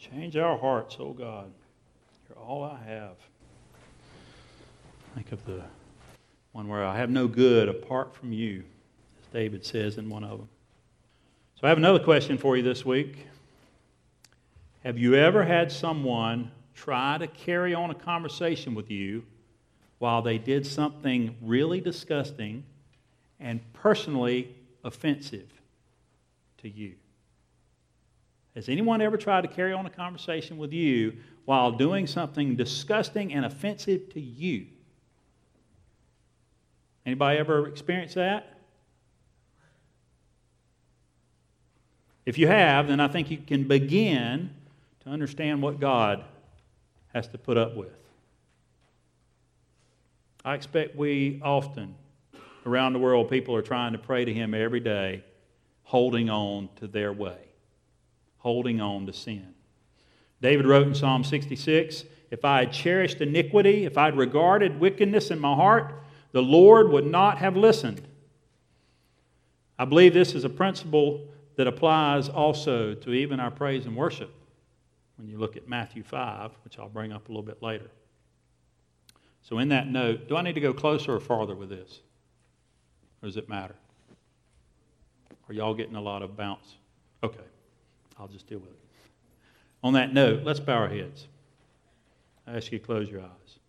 Change our hearts, O God. You're all I have. Think of the one where I have no good apart from you, as David says in one of them. So I have another question for you this week. Have you ever had someone try to carry on a conversation with you while they did something really disgusting and personally offensive to you? Has anyone ever tried to carry on a conversation with you while doing something disgusting and offensive to you? Anybody ever experienced that? If you have, then I think you can begin to understand what God has to put up with. I expect we often, around the world, people are trying to pray to Him every day, holding on to their way, holding on to sin. David wrote in Psalm 66, "If I had cherished iniquity, if I had regarded wickedness in my heart, the Lord would not have listened." I believe this is a principle that applies also to even our praise and worship when you look at Matthew 5, which I'll bring up a little bit later. So in that note, do I need to go closer or farther with this? Or does it matter? Are y'all getting a lot of bounce? Okay, I'll just deal with it. On that note, let's bow our heads. I ask you to close your eyes.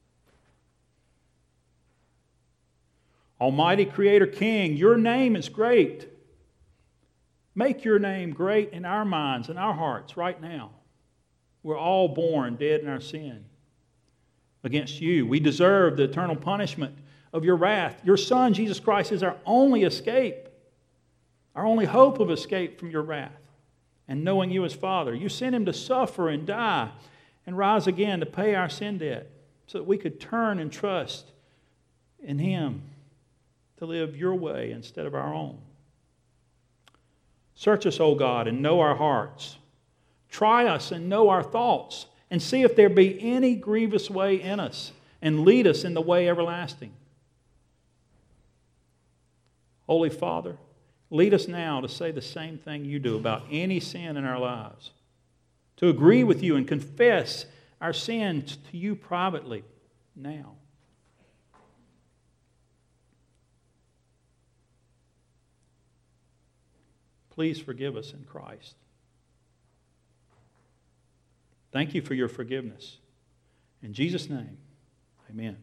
Almighty Creator King, your name is great. Make your name great in our minds and our hearts right now. We're all born dead in our sin against you. We deserve the eternal punishment of your wrath. Your Son, Jesus Christ, is our only escape, our only hope of escape from your wrath. And knowing you as Father, you sent Him to suffer and die and rise again to pay our sin debt so that we could turn and trust in Him to live your way instead of our own. Search us, O God, and know our hearts. Try us and know our thoughts, and see if there be any grievous way in us, and lead us in the way everlasting. Holy Father, lead us now to say the same thing you do about any sin in our lives, to agree with you and confess our sins to you privately now. Please forgive us in Christ. Thank you for your forgiveness. In Jesus' name, amen.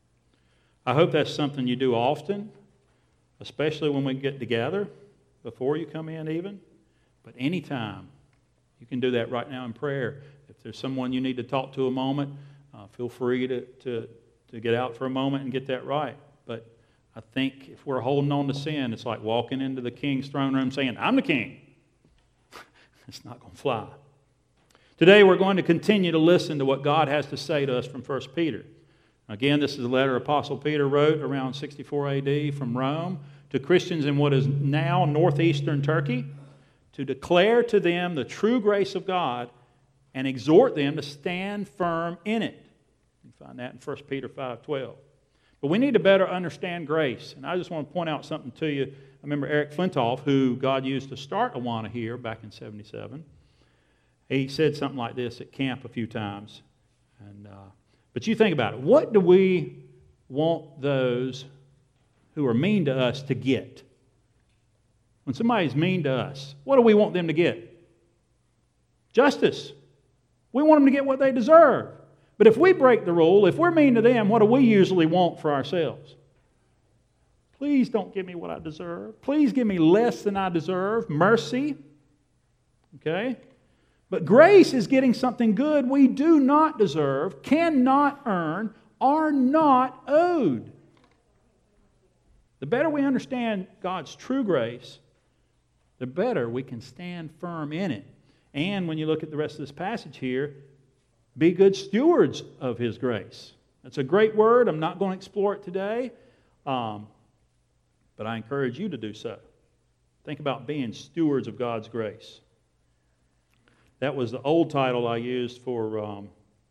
I hope that's something you do often, especially when we get together, before you come in even. But anytime, you can do that right now in prayer. If there's someone you need to talk to a moment, feel free to get out for a moment and get that right. But I think if we're holding on to sin, it's like walking into the king's throne room saying, "I'm the king." It's not going to fly. Today we're going to continue to listen to what God has to say to us from 1 Peter. Again, this is a letter Apostle Peter wrote around 64 AD from Rome to Christians in what is now northeastern Turkey, to declare to them the true grace of God and exhort them to stand firm in it. You can find that in 1 Peter 5:12. But we need to better understand grace. And I just want to point out something to you. I remember Eric Flintoff, who God used to start Awana here back in 77. He said something like this at camp a few times. But you think about it. What do we want those who are mean to us to get? When somebody's mean to us, what do we want them to get? Justice. We want them to get what they deserve. But if we break the rule, if we're mean to them, what do we usually want for ourselves? Please don't give me what I deserve. Please give me less than I deserve. Mercy. Okay? But grace is getting something good we do not deserve, cannot earn, are not owed. The better we understand God's true grace, the better we can stand firm in it. And when you look at the rest of this passage here, be good stewards of His grace. That's a great word. I'm not going to explore it today, but I encourage you to do so. Think about being stewards of God's grace. That was the old title I used for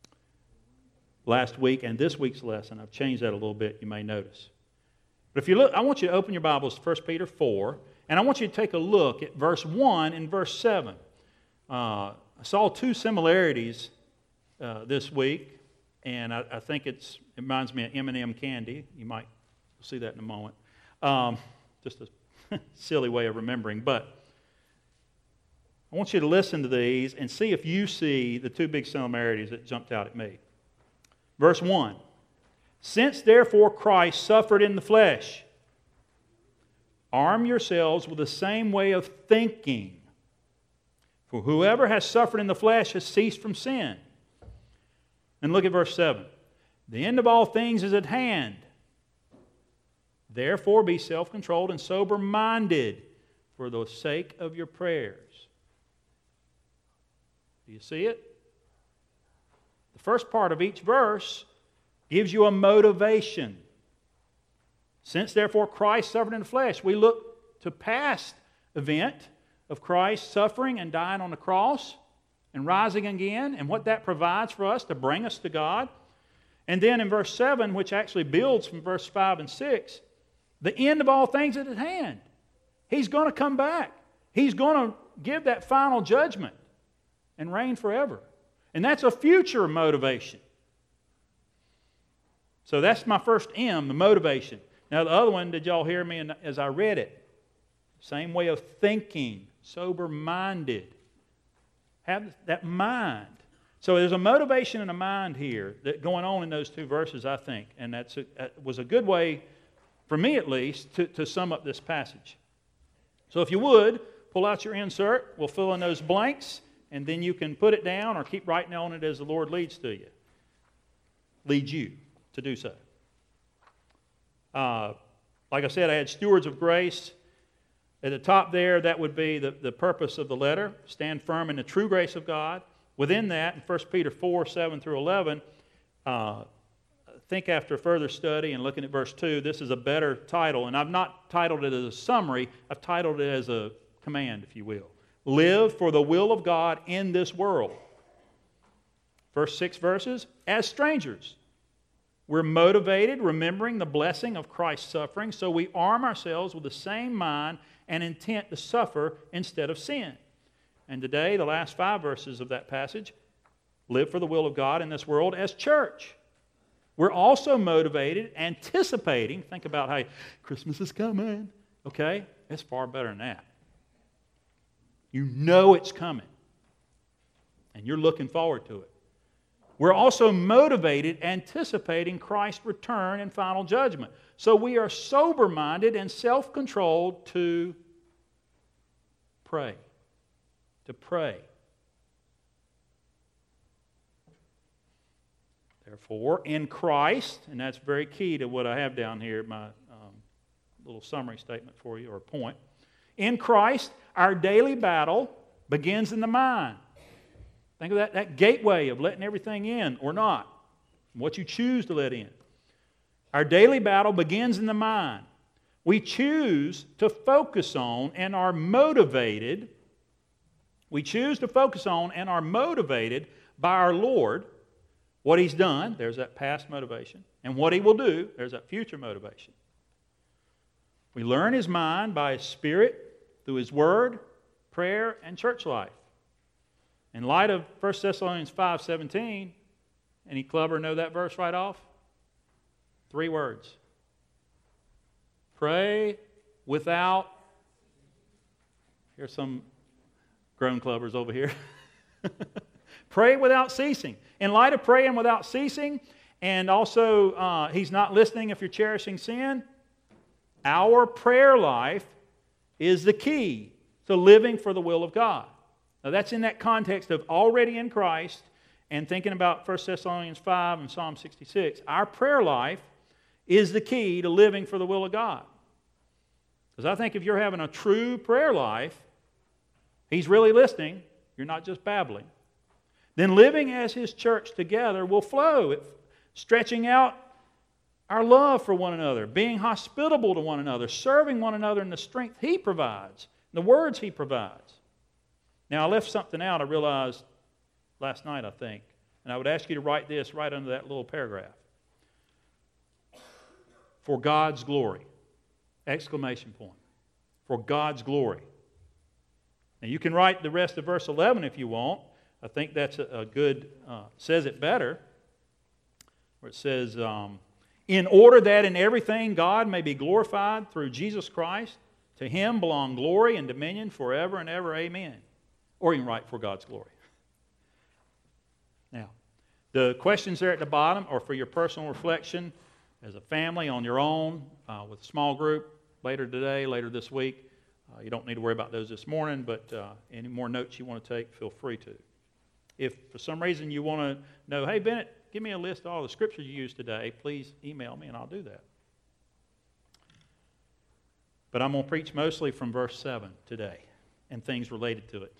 last week and this week's lesson. I've changed that a little bit, you may notice. But if you look, I want you to open your Bibles to 1 Peter 4, and I want you to take a look at verse 1 and verse 7. I saw two similarities this week, and I think it reminds me of M&M candy. You might see that in a moment. Just a silly way of remembering, but I want you to listen to these and see if you see the two big similarities that jumped out at me. Verse 1, since therefore Christ suffered in the flesh, arm yourselves with the same way of thinking. For whoever has suffered in the flesh has ceased from sin. And look at verse 7. The end of all things is at hand. Therefore be self-controlled and sober-minded for the sake of your prayers. Do you see it? The first part of each verse gives you a motivation. Since therefore Christ suffered in the flesh, we look to past event of Christ suffering and dying on the cross and rising again, and what that provides for us to bring us to God. And then in verse 7, which actually builds from verse 5 and 6, the end of all things is at hand. He's going to come back. He's going to give that final judgment and reign forever. And that's a future motivation. So that's my first M, the motivation. Now the other one, did y'all hear me as I read it? Same way of thinking, sober-minded. Have that mind. So there's a motivation and a mind here that going on in those two verses, I think. And that was a good way, for me at least, to sum up this passage. So if you would, pull out your insert. We'll fill in those blanks. And then you can put it down or keep writing on it as the Lord leads you to do so. Like I said, I had stewards of grace. At the top there, that would be the purpose of the letter. Stand firm in the true grace of God. Within that, in 1 Peter 4, 7 through 11, think after further study and looking at verse 2, this is a better title. And I've not titled it as a summary. I've titled it as a command, if you will. Live for the will of God in this world. First 6 verses, as strangers. We're motivated, remembering the blessing of Christ's suffering, so we arm ourselves with the same mind and intent to suffer instead of sin. And today, the last 5 verses of that passage, live for the will of God in this world as church. We're also motivated, anticipating, think about, hey, Christmas is coming, okay? It's far better than that. You know it's coming, and you're looking forward to it. We're also motivated, anticipating Christ's return and final judgment. So we are sober-minded and self-controlled to pray. To pray. Therefore, in Christ, and that's very key to what I have down here, my little summary statement for you, or point. In Christ, our daily battle begins in the mind. Think of that gateway of letting everything in or not, what you choose to let in. Our daily battle begins in the mind. We choose to focus on and are motivated. We choose to focus on and are motivated by our Lord, what He's done, there's that past motivation, and what He will do, there's that future motivation. We learn His mind by His Spirit, through His Word, prayer, and church life. In light of 1 Thessalonians 5:17, any clubber know that verse right off? 3 words. Pray without... Here's some grown clubbers over here. Pray without ceasing. In light of praying without ceasing, and also He's not listening if you're cherishing sin, our prayer life is the key to living for the will of God. Now that's in that context of already in Christ and thinking about 1 Thessalonians 5 and Psalm 66. Our prayer life is the key to living for the will of God. Because I think if you're having a true prayer life, He's really listening, you're not just babbling, then living as His church together will flow, stretching out our love for one another, being hospitable to one another, serving one another in the strength He provides, the words He provides. Now, I left something out I realized last night, I think, and I would ask you to write this right under that little paragraph. For God's glory. Exclamation point. For God's glory. Now, you can write the rest of verse 11 if you want, I think that's a good, says it better, where it says, in order that in everything God may be glorified through Jesus Christ, to Him belong glory and dominion forever and ever. Amen. Or you can write for God's glory. Now, the questions there at the bottom are for your personal reflection as a family, on your own, with a small group, later today, later this week. You don't need to worry about those this morning, but any more notes you want to take, feel free to. If for some reason you want to know, hey, Bennett, give me a list of all the scriptures you used today, please email me and I'll do that. But I'm going to preach mostly from verse 7 today and things related to it.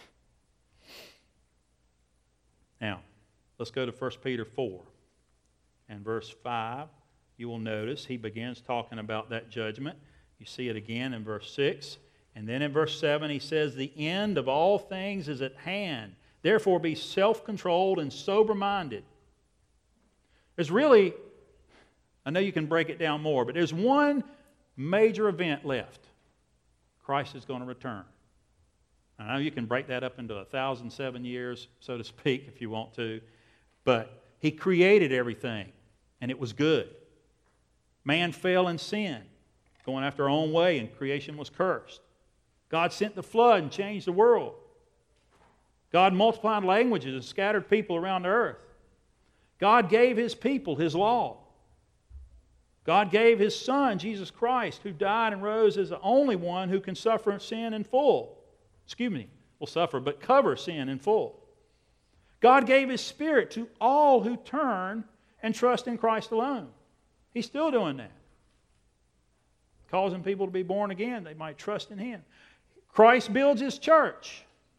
Now, let's go to 1 Peter 4 and verse 5. You will notice he begins talking about that judgment. You see it again in verse 6. And then in verse 7 he says, the end of all things is at hand. Therefore be self-controlled and sober-minded. There's really, I know you can break it down more, but there's one major event left. Christ is going to return. I know you can break that up into 1,007 years, so to speak, if you want to, but He created everything, and it was good. Man fell in sin, going after our own way, and creation was cursed. God sent the flood and changed the world. God multiplied languages and scattered people around the earth. God gave His people His law. God gave His Son, Jesus Christ, who died and rose as the only one who can suffer sin in full. Will suffer, but cover sin in full. God gave His Spirit to all who turn and trust in Christ alone. He's still doing that. Causing people to be born again, they might trust in Him. Christ builds His church.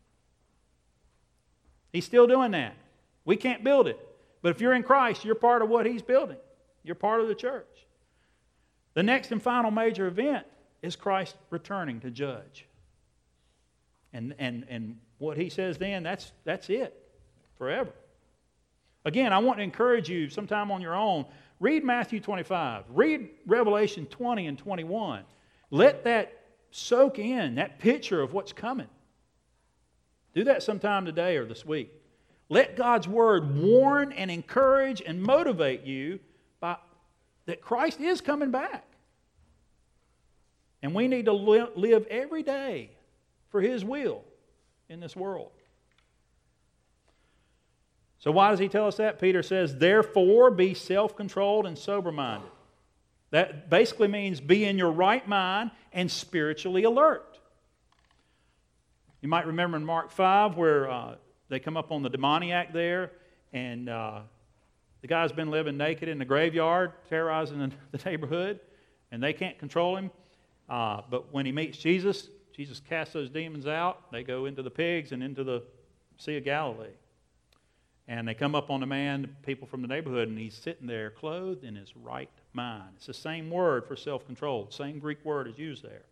He's still doing that. We can't build it. But if you're in Christ, you're part of what He's building. You're part of the church. The next and final major event is Christ returning to judge. And what He says then, that's it. Forever. Again, I want to encourage you sometime on your own, read Matthew 25. Read Revelation 20 and 21. Let that soak in, that picture of what's coming. Do that sometime today or this week. Let God's Word warn and encourage and motivate you that Christ is coming back. And we need to live every day for His will in this world. So why does he tell us that? Peter says, therefore be self-controlled and sober-minded. That basically means be in your right mind and spiritually alert. You might remember in Mark 5 where they come up on the demoniac there, and the guy's been living naked in the graveyard, terrorizing the neighborhood, and they can't control him. But when he meets Jesus, Jesus casts those demons out. They go into the pigs and into the Sea of Galilee. And they come up on the man, people from the neighborhood, and he's sitting there clothed in his right mind. It's the same word for self-control. Same Greek word is used there.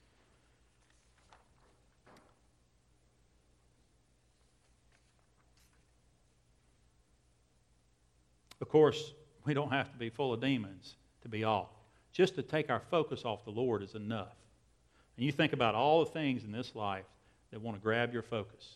Of course, we don't have to be full of demons to be off. Just to take our focus off the Lord is enough. And you think about all the things in this life that want to grab your focus.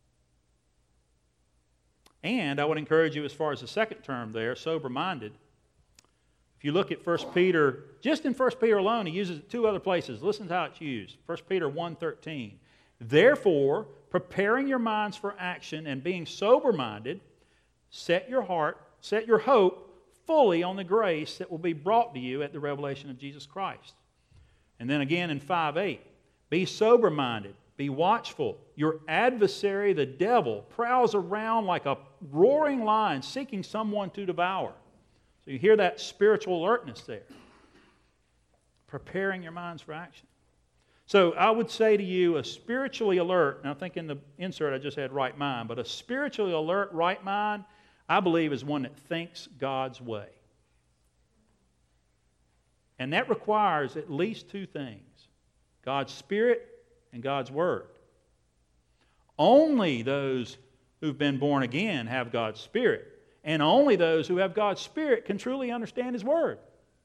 And I would encourage you as far as the second term there, sober-minded. If you look at 1 Peter, just in 1 Peter alone, he uses it two other places. Listen to how it's used. 1 Peter 1:13. Therefore, preparing your minds for action and being sober-minded, set your hope fully on the grace that will be brought to you at the revelation of Jesus Christ. And then again in 5:8, be sober-minded, be watchful. Your adversary, the devil, prowls around like a roaring lion seeking someone to devour. So you hear that spiritual alertness there. Preparing your minds for action. So I would say to you, a spiritually alert, and I think in the insert I just had right mind, but a spiritually alert right mind, I believe, is one that thinks God's way. And that requires at least two things: God's Spirit and God's Word. Only those who've been born again have God's Spirit. And only those who have God's Spirit can truly understand His Word.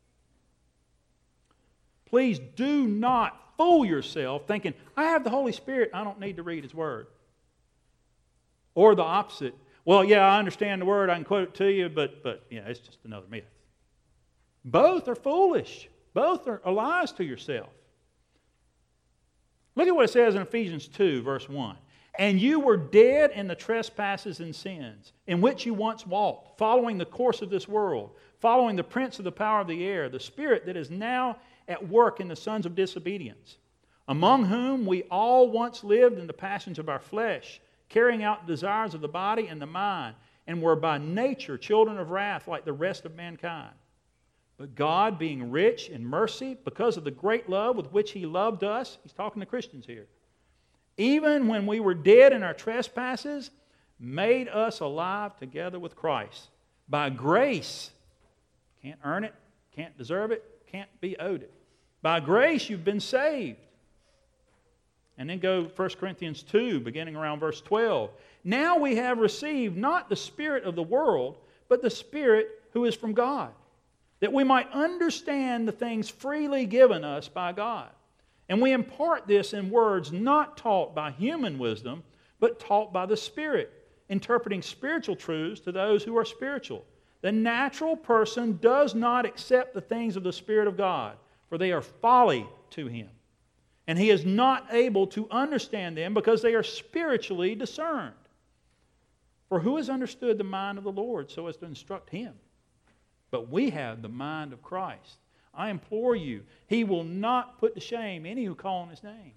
Please do not fool yourself thinking, I have the Holy Spirit, I don't need to read His Word. Or the opposite. Well, yeah, I understand the word, I can quote it to you, but yeah, it's just another myth. Both are foolish. Both are lies to yourself. Look at what it says in Ephesians 2, verse 1. And you were dead in the trespasses and sins, in which you once walked, following the course of this world, following the prince of the power of the air, the spirit that is now at work in the sons of disobedience, among whom we all once lived in the passions of our flesh, carrying out the desires of the body and the mind, and were by nature children of wrath like the rest of mankind. But God, being rich in mercy, because of the great love with which He loved us, He's talking to Christians here, even when we were dead in our trespasses, made us alive together with Christ. By grace, can't earn it, can't deserve it, can't be owed it. By grace you've been saved. And then go 1 Corinthians 2, beginning around verse 12. Now we have received not the spirit of the world, but the Spirit who is from God, that we might understand the things freely given us by God. And we impart this in words not taught by human wisdom, but taught by the Spirit, interpreting spiritual truths to those who are spiritual. The natural person does not accept the things of the Spirit of God, for they are folly to him. And he is not able to understand them because they are spiritually discerned. For who has understood the mind of the Lord so as to instruct him? But we have the mind of Christ. I implore you, He will not put to shame any who call on His name.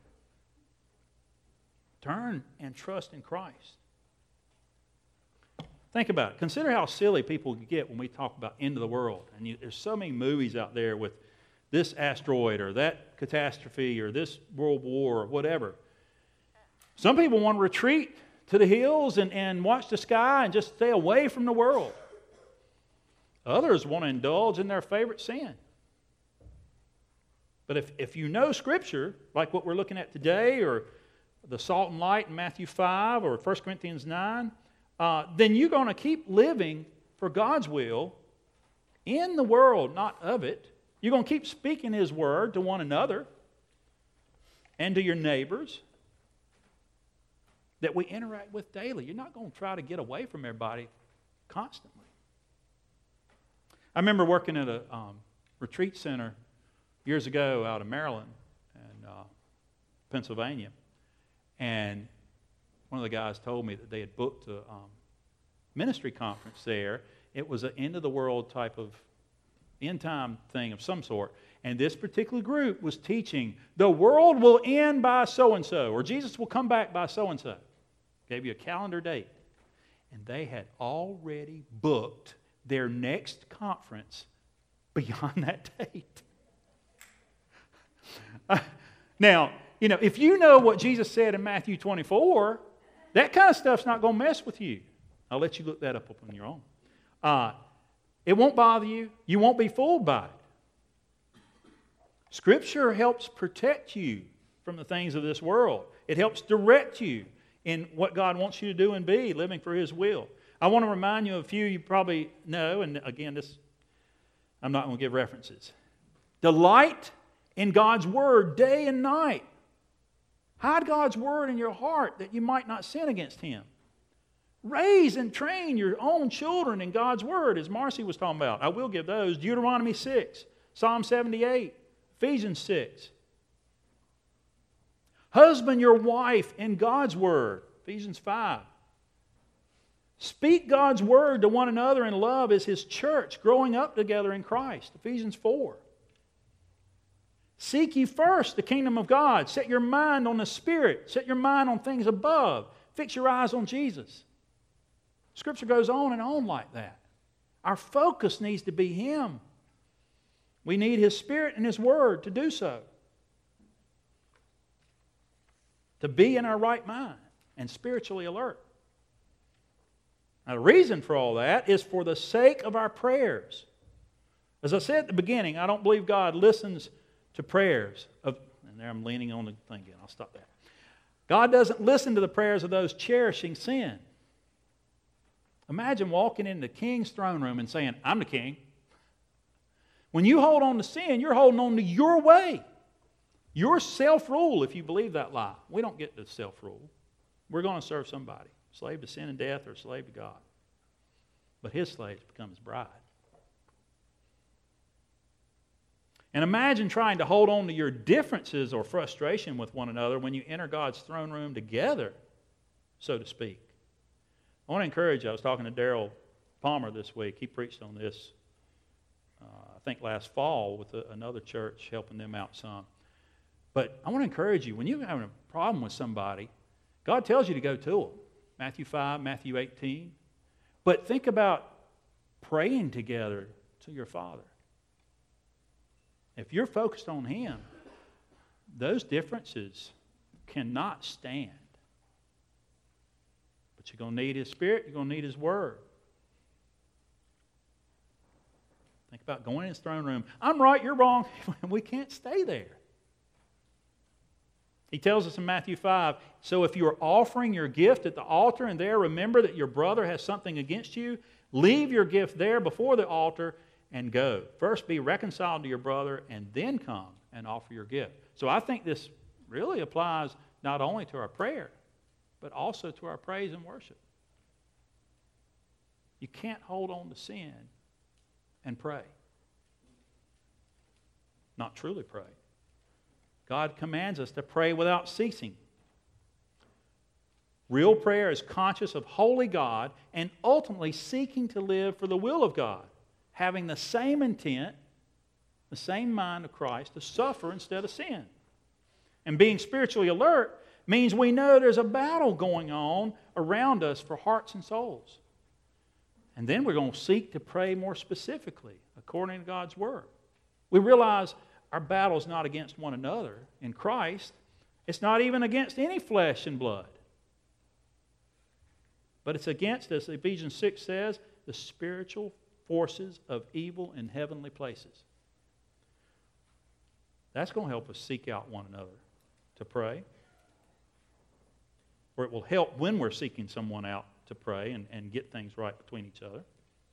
Turn and trust in Christ. Think about it. Consider how silly people get when we talk about end of the world. And there's so many movies out there with this asteroid or that catastrophe or this world war or whatever. Some people want to retreat to the hills and watch the sky and just stay away from the world. Others want to indulge in their favorite sin. But if you know Scripture, like what we're looking at today, or the salt and light in Matthew 5, or 1 Corinthians 9, then you're going to keep living for God's will in the world, not of it. You're going to keep speaking His Word to one another and to your neighbors that we interact with daily. You're not going to try to get away from everybody constantly. I remember working at a retreat center years ago out of Maryland and Pennsylvania, and one of the guys told me that they had booked a ministry conference there. It was an end-of-the-world type of end-time thing of some sort, and this particular group was teaching, the world will end by so-and-so, or Jesus will come back by so-and-so. Gave you a calendar date. And they had already booked their next conference beyond that date. Now, if you know what Jesus said in Matthew 24, that kind of stuff's not going to mess with you. I'll let you look that up on your own. It won't bother you. You won't be fooled by it. Scripture helps protect you from the things of this world. It helps direct you in what God wants you to do and be, living for His will. I want to remind you of a few you probably know, and again, I'm not going to give references. Delight in God's Word day and night. Hide God's Word in your heart that you might not sin against Him. Raise and train your own children in God's Word, as Marcy was talking about. I will give those. Deuteronomy 6, Psalm 78, Ephesians 6. Husband your wife in God's Word, Ephesians 5. Speak God's Word to one another in love as His church, growing up together in Christ, Ephesians 4. Seek ye first the kingdom of God. Set your mind on the Spirit. Set your mind on things above. Fix your eyes on Jesus. Scripture goes on and on like that. Our focus needs to be Him. We need His Spirit and His Word to do so. To be in our right mind and spiritually alert. Now, the reason for all that is for the sake of our prayers. As I said at the beginning, I don't believe God listens to prayers of, and there I'm leaning on the thing again, I'll stop there. God doesn't listen to the prayers of those cherishing sin. Imagine walking into the king's throne room and saying, I'm the king. When you hold on to sin, you're holding on to your way. Your self-rule, if you believe that lie. We don't get to self-rule. We're going to serve somebody. Slave to sin and death or slave to God. But his slaves become his bride. And imagine trying to hold on to your differences or frustration with one another when you enter God's throne room together, so to speak. I want to encourage you. I was talking to Daryl Palmer this week. He preached on this, I think, last fall with another church, helping them out some. But I want to encourage you, when you're having a problem with somebody, God tells you to go to them. Matthew 5, Matthew 18. But think about praying together to your Father. If you're focused on Him, those differences cannot stand. But you're going to need His Spirit, you're going to need His Word. Think about going in His throne room. I'm right, you're wrong. We can't stay there. He tells us in Matthew 5, so if you are offering your gift at the altar and there remember that your brother has something against you, leave your gift there before the altar and go. First be reconciled to your brother and then come and offer your gift. So I think this really applies not only to our prayer, but also to our praise and worship. You can't hold on to sin and pray. Not truly pray. God commands us to pray without ceasing. Real prayer is conscious of holy God and ultimately seeking to live for the will of God, having the same intent, the same mind of Christ, to suffer instead of sin. And being spiritually alert means we know there's a battle going on around us for hearts and souls. And then we're going to seek to pray more specifically according to God's Word. We realize our battle is not against one another in Christ. It's not even against any flesh and blood. But it's against, as Ephesians 6 says, the spiritual forces of evil in heavenly places. That's going to help us seek out one another to pray. Or it will help when we're seeking someone out to pray and get things right between each other.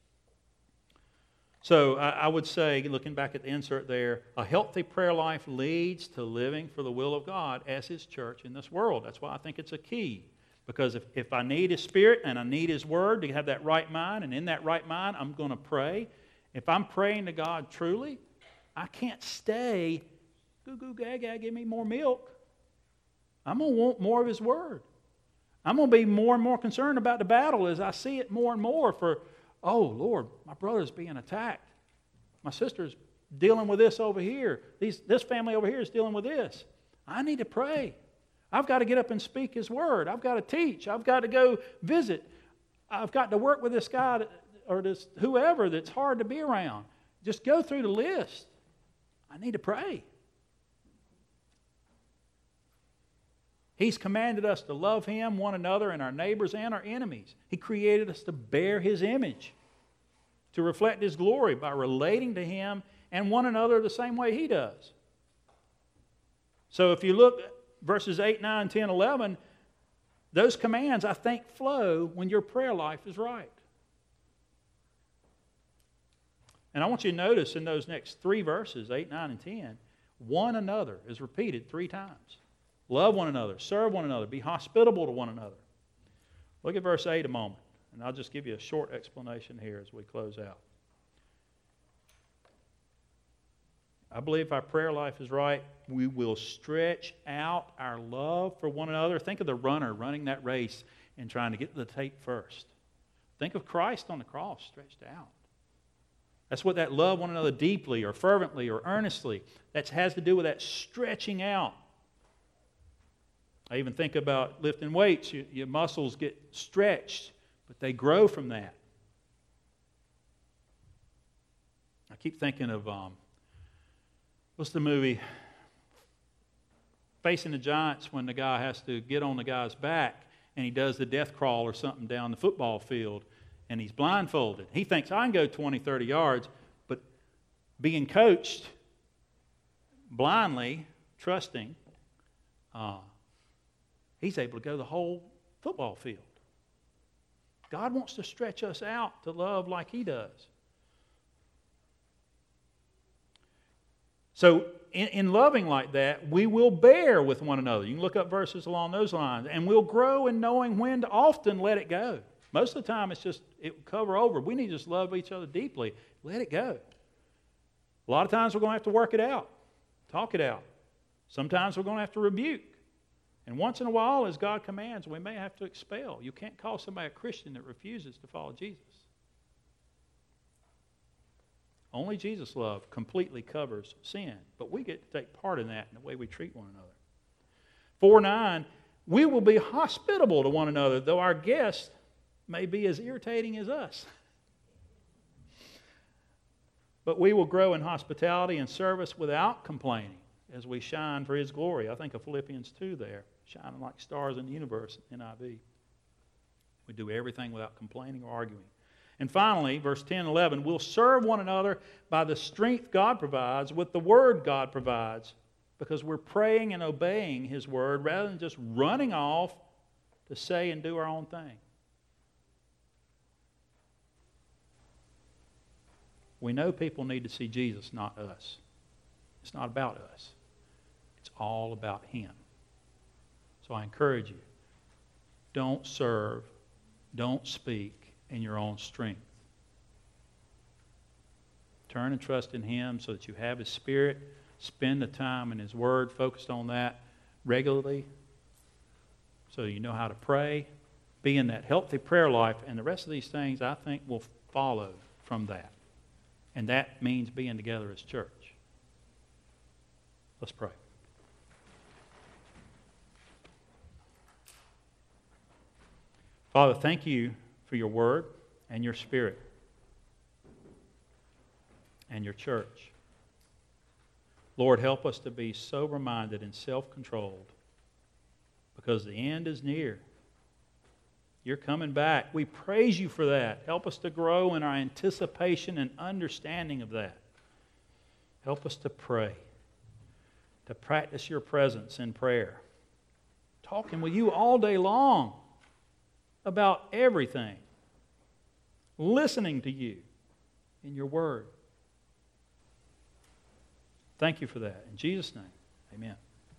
So I would say, looking back at the insert there, a healthy prayer life leads to living for the will of God as His church in this world. That's why I think it's a key. Because if I need His Spirit and I need His Word to have that right mind, and in that right mind I'm going to pray. If I'm praying to God truly, I can't stay, goo goo gaga, give me more milk. I'm going to want more of His Word. I'm going to be more and more concerned about the battle as I see it more and more for, oh, Lord, my brother's being attacked. My sister's dealing with this over here. This family over here is dealing with this. I need to pray. I've got to get up and speak His Word. I've got to teach. I've got to go visit. I've got to work with this guy or this whoever that's hard to be around. Just go through the list. I need to pray. He's commanded us to love Him, one another, and our neighbors and our enemies. He created us to bear His image, to reflect His glory by relating to Him and one another the same way He does. So if you look at verses 8, 9, 10, 11, those commands, I think, flow when your prayer life is right. And I want you to notice in those next three verses, 8, 9, and 10, one another is repeated 3 times. Love one another, serve one another, be hospitable to one another. Look at verse 8 a moment, and I'll just give you a short explanation here as we close out. I believe if our prayer life is right, we will stretch out our love for one another. Think of the runner running that race and trying to get to the tape first. Think of Christ on the cross stretched out. That's what that love one another deeply or fervently or earnestly, that has to do with that stretching out. I even think about lifting weights. Your muscles get stretched, but they grow from that. I keep thinking of, what's the movie? Facing the Giants, when the guy has to get on the guy's back and he does the death crawl or something down the football field and he's blindfolded. He thinks, I can go 20, 30 yards, but being coached blindly, trusting, he's able to go the whole football field. God wants to stretch us out to love like He does. So in loving like that, we will bear with one another. You can look up verses along those lines. And we'll grow in knowing when to often let it go. Most of the time, it will cover over. We need to just love each other deeply. Let it go. A lot of times, we're going to have to work it out, talk it out. Sometimes we're going to have to rebuke. And once in a while, as God commands, we may have to expel. You can't call somebody a Christian that refuses to follow Jesus. Only Jesus' love completely covers sin. But we get to take part in that in the way we treat one another. 4:9, we will be hospitable to one another, though our guest may be as irritating as us. But we will grow in hospitality and service without complaining as we shine for His glory. I think of Philippians 2 there, shining like stars in the universe, NIV. We do everything without complaining or arguing. And finally, verse 10 and 11, we'll serve one another by the strength God provides with the word God provides, because we're praying and obeying His word rather than just running off to say and do our own thing. We know people need to see Jesus, not us. It's not about us. It's all about Him. So I encourage you, don't serve, don't speak in your own strength. Turn and trust in Him so that you have His Spirit. Spend the time in His Word, focused on that regularly so you know how to pray. Be in that healthy prayer life, and the rest of these things, I think, will follow from that. And that means being together as church. Let's pray. Father, thank You for Your Word and Your Spirit and Your church. Lord, help us to be sober-minded and self-controlled, because the end is near. You're coming back. We praise You for that. Help us to grow in our anticipation and understanding of that. Help us to pray, to practice Your presence in prayer, talking with You all day long about everything, listening to You in Your Word. Thank You for that. In Jesus' name, amen.